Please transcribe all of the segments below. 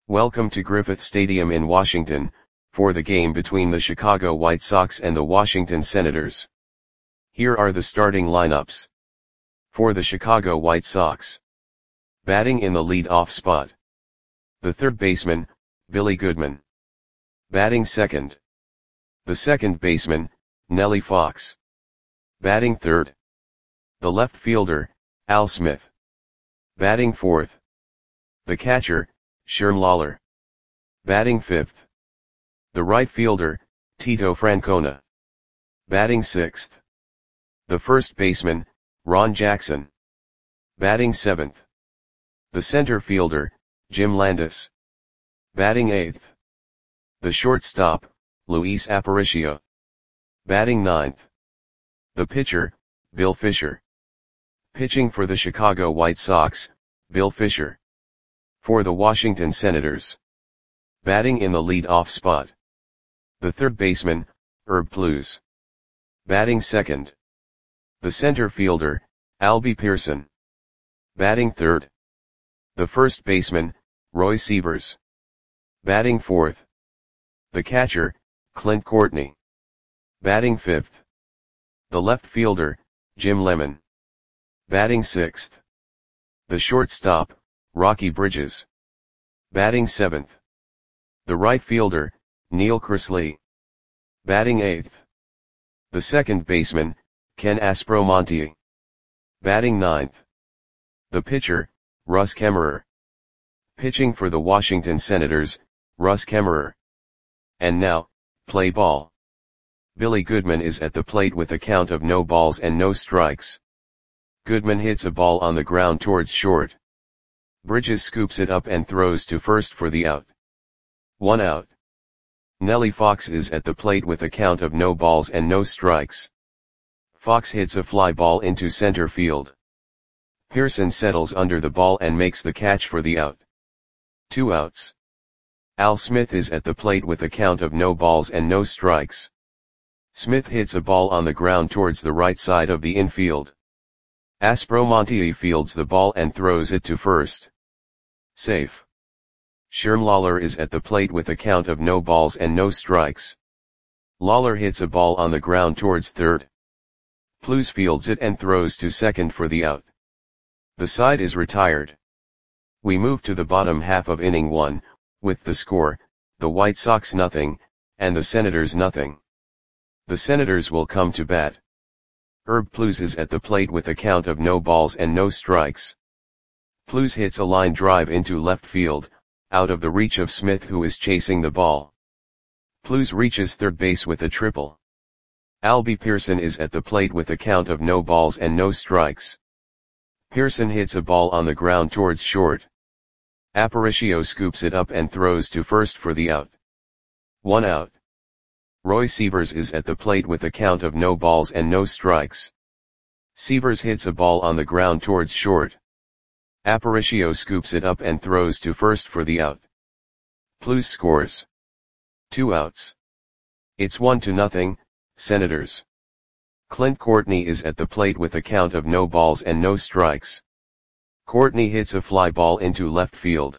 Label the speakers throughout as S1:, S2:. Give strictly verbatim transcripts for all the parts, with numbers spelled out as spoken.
S1: Welcome to Griffith Stadium in Washington, for the game between the Chicago White Sox and the Washington Senators. Here are the starting lineups. For the Chicago White Sox. Batting in the lead-off spot. The third baseman, Billy Goodman. Batting second. The second baseman, Nellie Fox. Batting third. The left fielder, Al Smith. Batting fourth. The catcher, Sherm Lollar. Batting fifth. The right fielder, Tito Francona. Batting sixth. The first baseman, Ron Jackson. Batting seventh. The center fielder, Jim Landis. Batting eighth. The shortstop, Luis Aparicio. Batting ninth. The pitcher, Bill Fisher. Pitching for the Chicago White Sox, Bill Fisher. For the Washington Senators. Batting in the lead-off spot. The third baseman, Herb Pluse. Batting second. The center fielder, Albie Pearson. Batting third. The first baseman, Roy Sievers. Batting fourth. The catcher, Clint Courtney. Batting fifth. The left fielder, Jim Lemon. Batting sixth. The shortstop, Rocky Bridges. Batting seventh. The right fielder, Neil Cresley. Batting eighth. The second baseman, Ken Aspromonte. Batting ninth. The pitcher, Russ Kemmerer. Pitching for the Washington Senators, Russ Kemmerer. And now, play ball. Billy Goodman is at the plate with a count of no balls and no strikes. Goodman hits a ball on the ground towards short. Bridges scoops it up and throws to first for the out. One out. Nellie Fox is at the plate with a count of no balls and no strikes. Fox hits a fly ball into center field. Pearson settles under the ball and makes the catch for the out. Two outs. Al Smith is at the plate with a count of no balls and no strikes. Smith hits a ball on the ground towards the right side of the infield. Aspromonte fields the ball and throws it to first. Safe. Sherm Lollar is at the plate with a count of no balls and no strikes. Lollar hits a ball on the ground towards third. Pluse fields it and throws to second for the out. The side is retired. We move to the bottom half of inning one, with the score, the White Sox nothing, and the Senators nothing. The Senators will come to bat. Herb Pluse is at the plate with a count of no balls and no strikes. Pluse hits a line drive into left field, out of the reach of Smith who is chasing the ball. Pluse reaches third base with a triple. Albie Pearson is at the plate with a count of no balls and no strikes. Pearson hits a ball on the ground towards short. Aparicio scoops it up and throws to first for the out. One out. Roy Sievers is at the plate with a count of no balls and no strikes. Sievers hits a ball on the ground towards short. Aparicio scoops it up and throws to first for the out. Pluse scores. Two outs. It's one to nothing, Senators. Clint Courtney is at the plate with a count of no balls and no strikes. Courtney hits a fly ball into left field.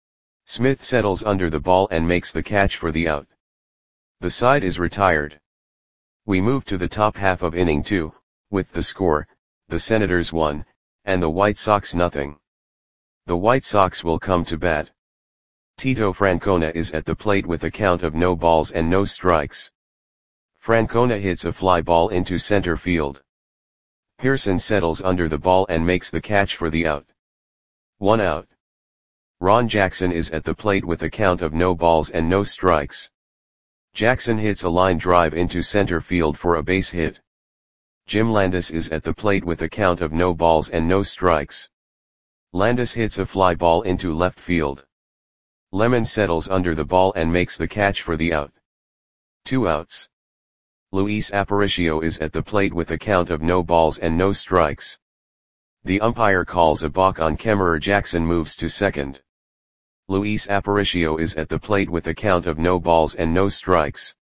S1: Smith settles under the ball and makes the catch for the out. The side is retired. We move to the top half of inning two, with the score, the Senators one, and the White Sox nothing. The White Sox will come to bat. Tito Francona is at the plate with a count of no balls and no strikes. Francona hits a fly ball into center field. Pearson settles under the ball and makes the catch for the out. One out. Ron Jackson is at the plate with a count of no balls and no strikes. Jackson hits a line drive into center field for a base hit. Jim Landis is at the plate with a count of no balls and no strikes. Landis hits a fly ball into left field. Lemon settles under the ball and makes the catch for the out. Two outs. Luis Aparicio is at the plate with a count of no balls and no strikes. The umpire calls a balk on Kemmerer. Jackson moves to second. Luis Aparicio is at the plate with a count of no balls and no strikes.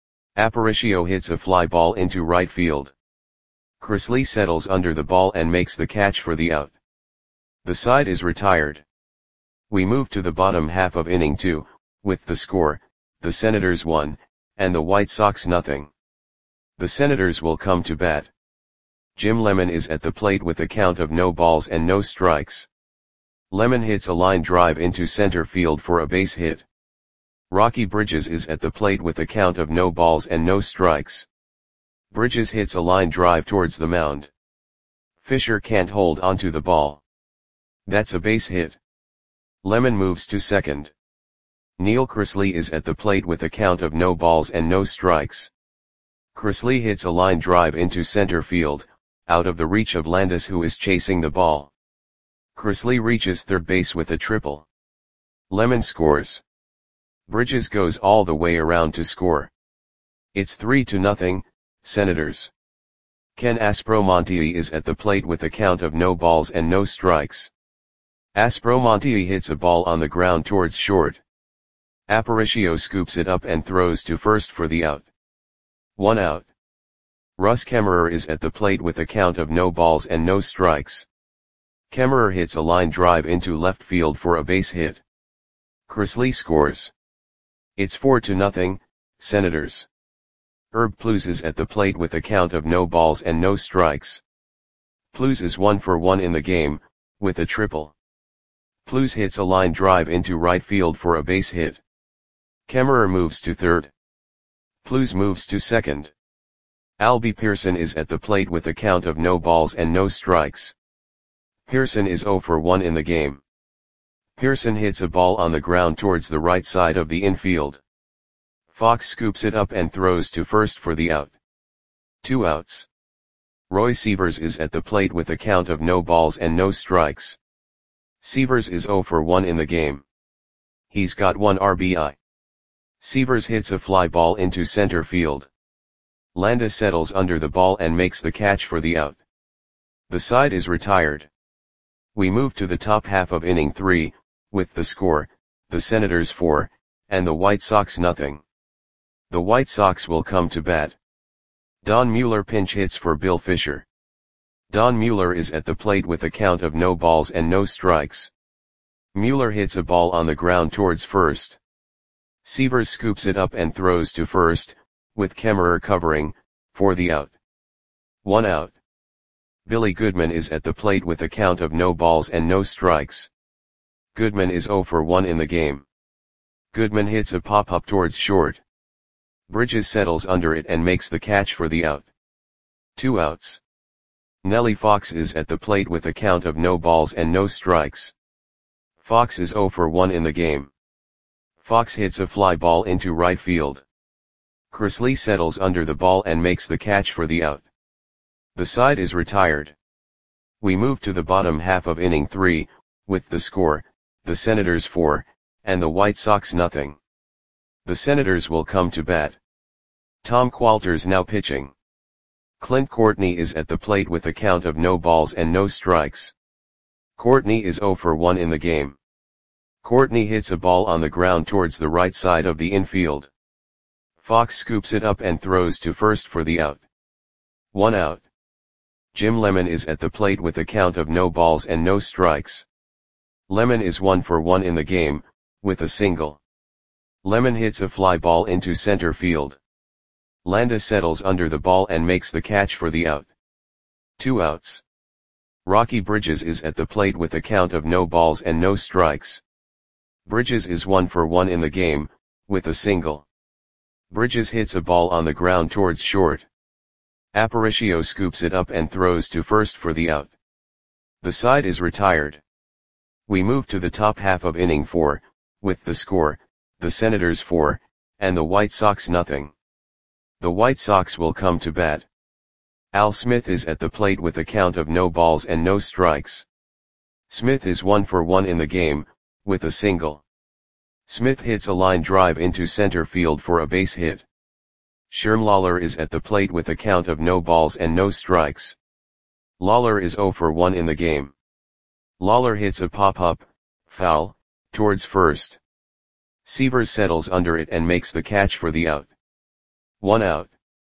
S1: Aparicio hits a fly ball into right field. Cresley settles under the ball and makes the catch for the out. The side is retired. We move to the bottom half of inning two, with the score, the Senators one, and the White Sox nothing. The Senators will come to bat. Jim Lemon is at the plate with a count of no balls and no strikes. Lemon hits a line drive into center field for a base hit. Rocky Bridges is at the plate with a count of no balls and no strikes. Bridges hits a line drive towards the mound. Fisher can't hold onto the ball. That's a base hit. Lemon moves to second. Neil Chrisley is at the plate with a count of no balls and no strikes. Chrisley hits a line drive into center field, out of the reach of Landis, who is chasing the ball. Chrisley reaches third base with a triple. Lemon scores. Bridges goes all the way around to score. It's three to nothing, Senators. Ken Aspromonte is at the plate with a count of no balls and no strikes. Aspromonte hits a ball on the ground towards short. Aparicio scoops it up and throws to first for the out. One out. Russ Kemmerer is at the plate with a count of no balls and no strikes. Kemmerer hits a line drive into left field for a base hit. Chrisley scores. It's four to nothing, Senators. Herb Plews is at the plate with a count of no balls and no strikes. Plews is one for one in the game, with a triple. Plews hits a line drive into right field for a base hit. Kemmerer moves to third. Plews moves to second. Albie Pearson is at the plate with a count of no balls and no strikes. Pearson is zero for one in the game. Pearson hits a ball on the ground towards the right side of the infield. Fox scoops it up and throws to first for the out. Two outs. Roy Sievers is at the plate with a count of no balls and no strikes. Sievers is zero for one in the game. He's got one R B I. Sievers hits a fly ball into center field. Landis settles under the ball and makes the catch for the out. The side is retired. We move to the top half of inning three, with the score, the Senators four, and the White Sox nothing. The White Sox will come to bat. Don Mueller pinch hits for Bill Fisher. Don Mueller is at the plate with a count of no balls and no strikes. Mueller hits a ball on the ground towards first. Sievers scoops it up and throws to first, with Kemmerer covering, for the out. One out. Billy Goodman is at the plate with a count of no balls and no strikes. Goodman is zero for one in the game. Goodman hits a pop-up towards short. Bridges settles under it and makes the catch for the out. Two outs. Nellie Fox is at the plate with a count of no balls and no strikes. Fox is zero for one in the game. Fox hits a fly ball into right field. Chrisley settles under the ball and makes the catch for the out. The side is retired. We move to the bottom half of inning three, with the score, the Senators four, and the White Sox nothing. The Senators will come to bat. Tom Qualters now pitching. Clint Courtney is at the plate with a count of no balls and no strikes. Courtney is zero for one in the game. Courtney hits a ball on the ground towards the right side of the infield. Fox scoops it up and throws to first for the out. One out. Jim Lemon is at the plate with a count of no balls and no strikes. Lemon is one for one in the game, with a single. Lemon hits a fly ball into center field. Landis settles under the ball and makes the catch for the out. Two outs. Rocky Bridges is at the plate with a count of no balls and no strikes. Bridges is one for one in the game, with a single. Bridges hits a ball on the ground towards short. Aparicio scoops it up and throws to first for the out. The side is retired. We move to the top half of inning four, with the score, the Senators four, and the White Sox nothing. The White Sox will come to bat. Al Smith is at the plate with a count of no balls and no strikes. Smith is one for one in the game, with a single. Smith hits a line drive into center field for a base hit. Sherm Lawler is at the plate with a count of no balls and no strikes. Lawler is zero for one in the game. Lawler hits a pop-up, foul, towards first. Sievers settles under it and makes the catch for the out. One out.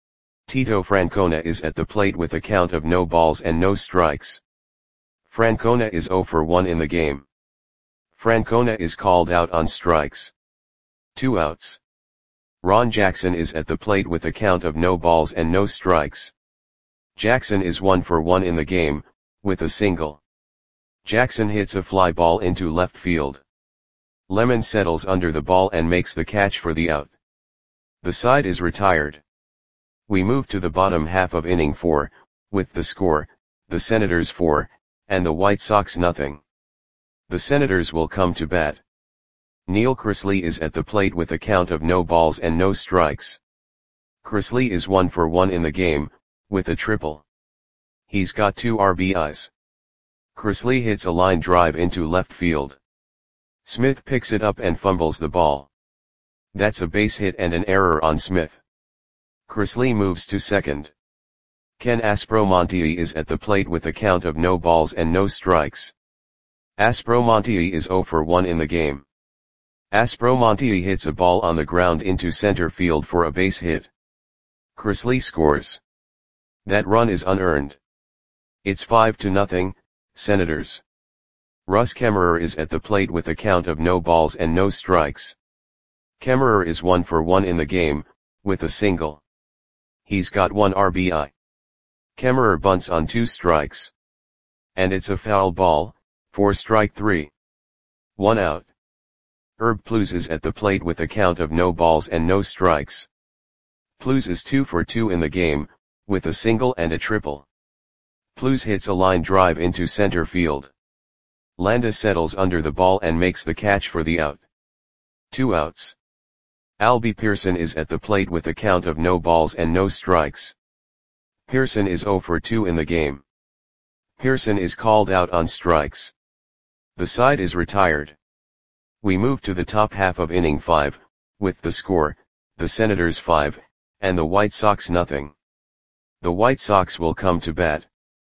S1: Tito Francona is at the plate with a count of no balls and no strikes. Francona is zero for one in the game. Francona is called out on strikes. Two outs. Ron Jackson is at the plate with a count of no balls and no strikes. Jackson is one for one in the game, with a single. Jackson hits a fly ball into left field. Lemon settles under the ball and makes the catch for the out. The side is retired. We move to the bottom half of inning four, with the score, the Senators four, and the White Sox nothing. The Senators will come to bat. Neil Chrisley is at the plate with a count of no balls and no strikes. Chrisley is one for one in the game, with a triple. He's got two R B Is. Chrisley hits a line drive into left field. Smith picks it up and fumbles the ball. That's a base hit and an error on Smith. Chrisley moves to second. Ken Aspromonte is at the plate with a count of no balls and no strikes. Aspromonte is zero for one in the game. Aspromonte hits a ball on the ground into center field for a base hit. Chrisley scores. That run is unearned. It's five to nothing, Senators. Russ Kemmerer is at the plate with a count of no balls and no strikes. Kemmerer is one for one in the game, with a single. He's got one R B I. Kemmerer bunts on two strikes. And it's a foul ball, for strike three. One out. Herb Plews is at the plate with a count of no balls and no strikes. Plews is two for two in the game, with a single and a triple. Plews hits a line drive into center field. Landa settles under the ball and makes the catch for the out. Two outs. Albie Pearson is at the plate with a count of no balls and no strikes. Pearson is zero for two in the game. Pearson is called out on strikes. The side is retired. We move to the top half of inning five, with the score, the Senators five, and the White Sox nothing. The White Sox will come to bat.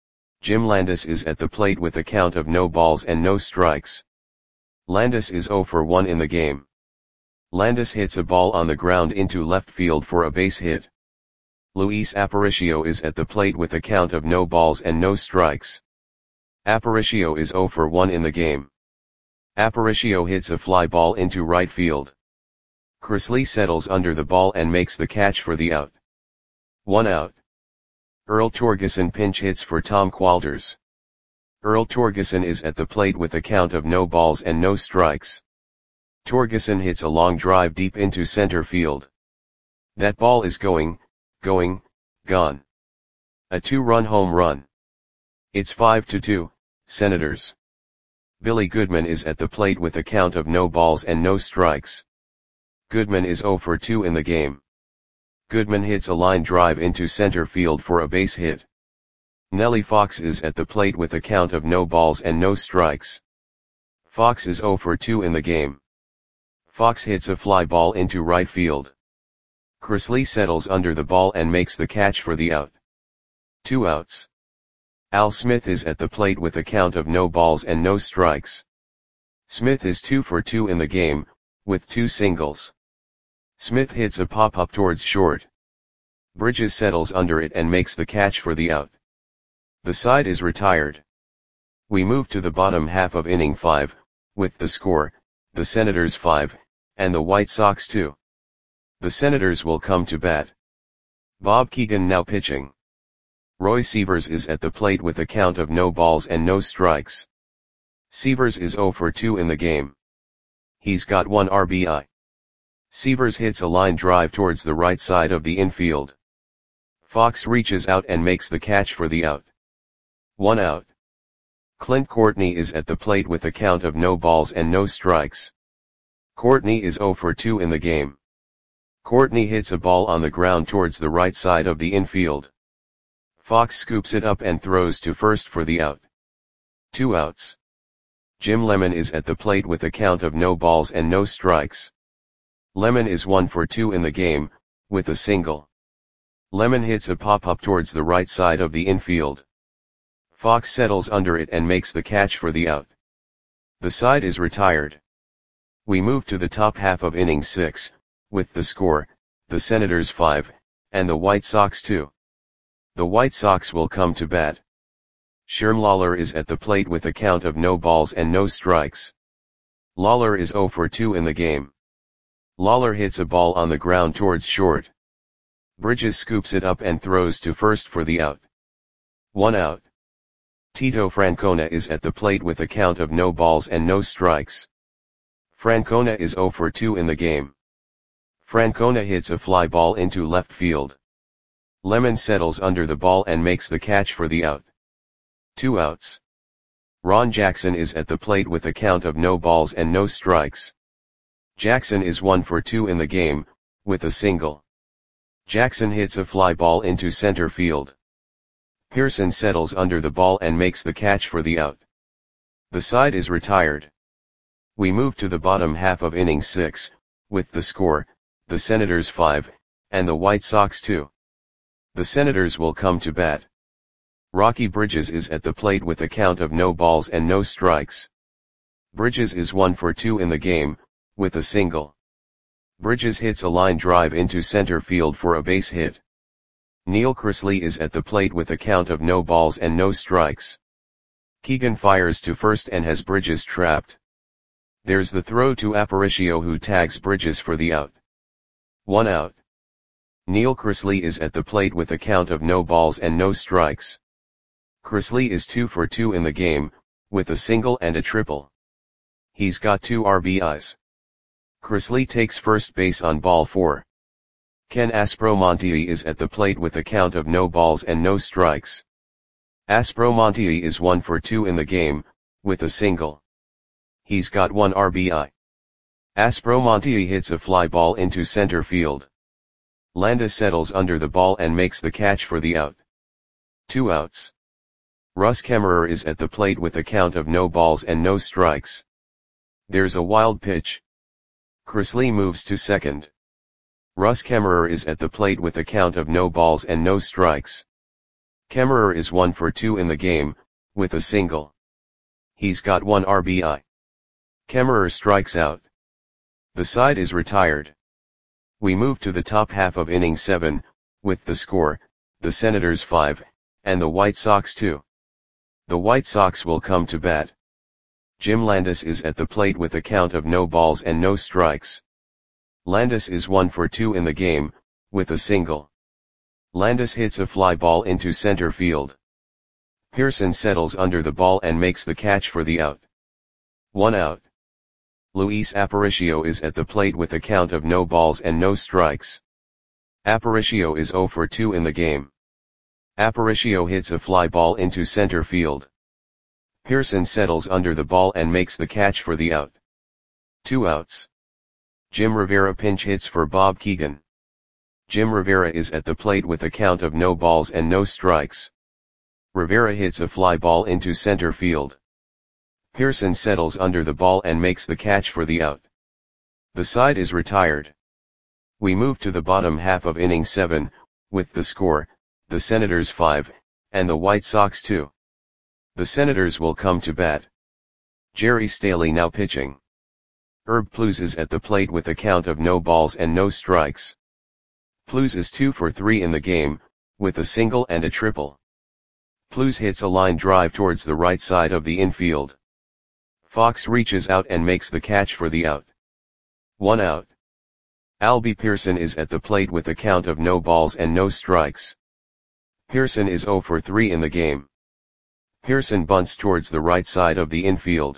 S1: Jim Landis is at the plate with a count of no balls and no strikes. Landis is zero for one in the game. Landis hits a ball on the ground into left field for a base hit. Luis Aparicio is at the plate with a count of no balls and no strikes. Aparicio is zero for one in the game. Aparicio hits a fly ball into right field. Chrisley settles under the ball and makes the catch for the out. One out. Earl Torgeson pinch hits for Tom Qualters. Earl Torgeson is at the plate with a count of no balls and no strikes. Torgeson hits a long drive deep into center field. That ball is going, going, gone. A two-run home run. It's five to two, Senators. Billy Goodman is at the plate with a count of no balls and no strikes. Goodman is zero for two in the game. Goodman hits a line drive into center field for a base hit. Nellie Fox is at the plate with a count of no balls and no strikes. Fox is zero for two in the game. Fox hits a fly ball into right field. Chrisley settles under the ball and makes the catch for the out. Two outs. Al Smith is at the plate with a count of no balls and no strikes. Smith is two for two in the game, with two singles. Smith hits a pop-up towards short. Bridges settles under it and makes the catch for the out. The side is retired. We move to the bottom half of inning five, with the score, the Senators five, and the White Sox two. The Senators will come to bat. Bob Keegan now pitching. Roy Sievers is at the plate with a count of no balls and no strikes. Sievers is zero for two in the game. He's got one R B I. Sievers hits a line drive towards the right side of the infield. Fox reaches out and makes the catch for the out. One out. Clint Courtney is at the plate with a count of no balls and no strikes. Courtney is zero for two in the game. Courtney hits a ball on the ground towards the right side of the infield. Fox scoops it up and throws to first for the out. Two outs. Jim Lemon is at the plate with a count of no balls and no strikes. Lemon is one for two in the game, with a single. Lemon hits a pop-up towards the right side of the infield. Fox settles under it and makes the catch for the out. The side is retired. We move to the top half of inning six, with the score, the Senators five, and the White Sox two. The White Sox will come to bat. Sherm Lawler is at the plate with a count of no balls and no strikes. Lawler is zero for two in the game. Lawler hits a ball on the ground towards short. Bridges scoops it up and throws to first for the out. One out. Tito Francona is at the plate with a count of no balls and no strikes. Francona is zero for two in the game. Francona hits a fly ball into left field. Lemon settles under the ball and makes the catch for the out. Two outs. Ron Jackson is at the plate with a count of no balls and no strikes. Jackson is one for two in the game, with a single. Jackson hits a fly ball into center field. Pearson settles under the ball and makes the catch for the out. The side is retired. We move to the bottom half of inning six, with the score, the Senators five, and the White Sox two. The Senators will come to bat. Rocky Bridges is at the plate with a count of no balls and no strikes. Bridges is one for two in the game, with a single. Bridges hits a line drive into center field for a base hit. Neil Chrisley is at the plate with a count of no balls and no strikes. Keegan fires to first and has Bridges trapped. There's the throw to Aparicio, who tags Bridges for the out. One out. Neil Chrisley is at the plate with a count of no balls and no strikes. Chrisley is two for two in the game, with a single and a triple. He's got two R B Is. Chrisley takes first base on ball four. Ken Aspromonte is at the plate with a count of no balls and no strikes. Aspromonte is one for two in the game, with a single. He's got one R B I. Aspromonte hits a fly ball into center field. Landa settles under the ball and makes the catch for the out. Two outs. Russ Kemmerer is at the plate with a count of no balls and no strikes. There's a wild pitch. Chrisley moves to second. Russ Kemmerer is at the plate with a count of no balls and no strikes. Kemmerer is one for two in the game, with a single. He's got one R B I. Kemmerer strikes out. The side is retired. We move to the top half of inning seven, with the score, the Senators five, and the White Sox two. The White Sox will come to bat. Jim Landis is at the plate with a count of no balls and no strikes. Landis is one for two in the game, with a single. Landis hits a fly ball into center field. Pearson settles under the ball and makes the catch for the out. One out. Luis Aparicio is at the plate with a count of no balls and no strikes. Aparicio is zero for two in the game. Aparicio hits a fly ball into center field. Pearson settles under the ball and makes the catch for the out. Two outs. Jim Rivera pinch hits for Bob Keegan. Jim Rivera is at the plate with a count of no balls and no strikes. Rivera hits a fly ball into center field. Pearson settles under the ball and makes the catch for the out. The side is retired. We move to the bottom half of inning seven, with the score, the Senators five, and the White Sox two. The Senators will come to bat. Jerry Staley now pitching. Herb Plews is at the plate with a count of no balls and no strikes. Plews is two for three in the game, with a single and a triple. Plews hits a line drive towards the right side of the infield. Fox reaches out and makes the catch for the out. One out. Albie Pearson is at the plate with a count of no balls and no strikes. Pearson is zero for three in the game. Pearson bunts towards the right side of the infield.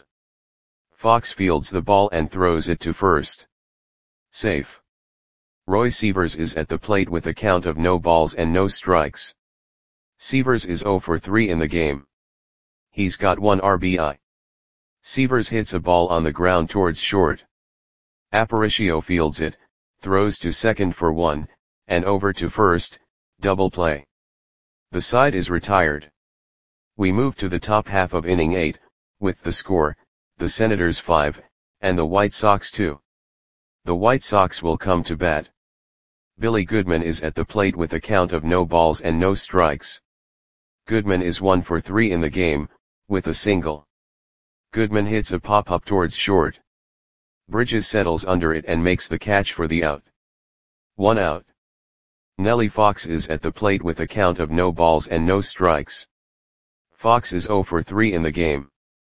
S1: Fox fields the ball and throws it to first. Safe. Roy Sievers is at the plate with a count of no balls and no strikes. Sievers is zero for three in the game. He's got one R B I. Sievers hits a ball on the ground towards short. Aparicio fields it, throws to second for one, and over to first, double play. The side is retired. We move to the top half of inning eight, with the score, the Senators five, and the White Sox two. The White Sox will come to bat. Billy Goodman is at the plate with a count of no balls and no strikes. Goodman is one for three in the game, with a single. Goodman hits a pop-up towards short. Bridges settles under it and makes the catch for the out. One out. Nellie Fox is at the plate with a count of no balls and no strikes. Fox is zero for three in the game.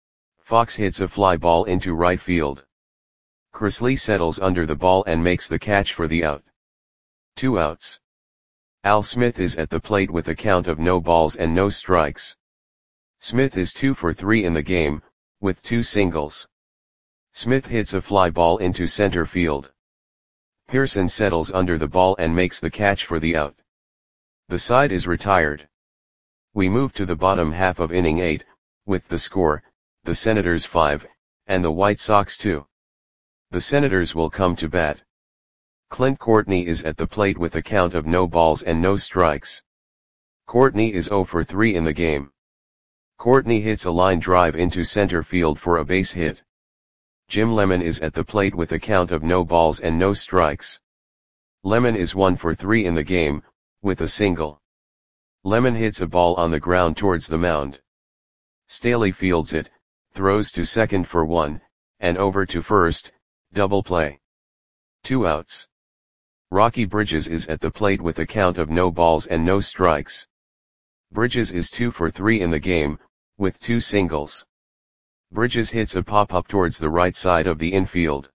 S1: Fox hits a fly ball into right field. Cresley settles under the ball and makes the catch for the out. Two outs. Al Smith is at the plate with a count of no balls and no strikes. Smith is two for three in the game, with two singles. Smith hits a fly ball into center field. Pearson settles under the ball and makes the catch for the out. The side is retired. We move to the bottom half of inning eight, with the score, the Senators five, and the White Sox two. The Senators will come to bat. Clint Courtney is at the plate with a count of no balls and no strikes. Courtney is zero for three in the game. Courtney hits a line drive into center field for a base hit. Jim Lemon is at the plate with a count of no balls and no strikes. Lemon is one for three in the game, with a single. Lemon hits a ball on the ground towards the mound. Staley fields it, throws to second for one, and over to first, double play. Two outs. Rocky Bridges is at the plate with a count of no balls and no strikes. Bridges is two for three in the game, with two singles. Bridges hits a pop-up towards the right side of the infield.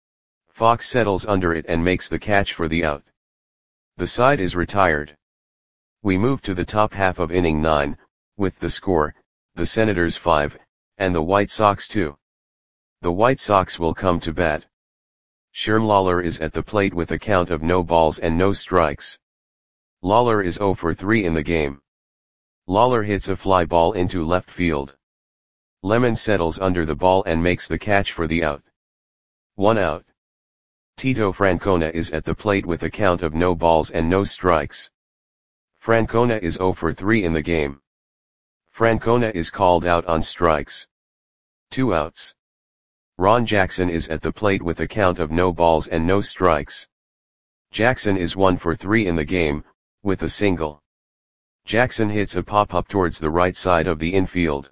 S1: Fox settles under it and makes the catch for the out. The side is retired. We move to the top half of inning nine, with the score, the Senators five, and the White Sox two. The White Sox will come to bat. Sherm Lawler is at the plate with a count of no balls and no strikes. Lawler is zero for three in the game. Lawler hits a fly ball into left field. Lemon settles under the ball and makes the catch for the out. One out. Tito Francona is at the plate with a count of no balls and no strikes. Francona is zero for three in the game. Francona is called out on strikes. Two outs. Ron Jackson is at the plate with a count of no balls and no strikes. Jackson is one for three in the game, with a single. Jackson hits a pop-up towards the right side of the infield.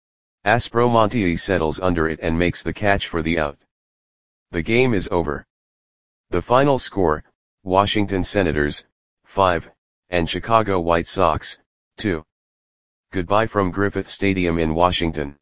S1: Aspromonte settles under it and makes the catch for the out. The game is over. The final score, Washington Senators, five, and Chicago White Sox, two. Goodbye from Griffith Stadium in Washington.